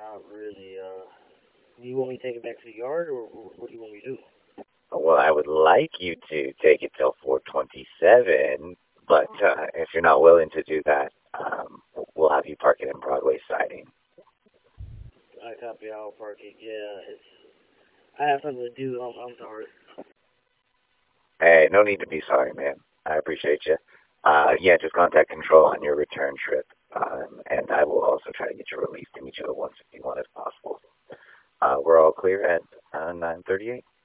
Not really. Do you want me to take it back to the yard, or what do you want me to do? Well, I would like you to take it till 427, but if you're not willing to do that, we'll have you park it in Broadway siding. I copy. I'll park it. Yeah, I have something to do. I'm sorry. Hey, no need to be sorry, man. I appreciate you. Yeah, just contact control on your return trip, and I will also try to get you released to meet you at 151 if possible. We're all clear at 9:38.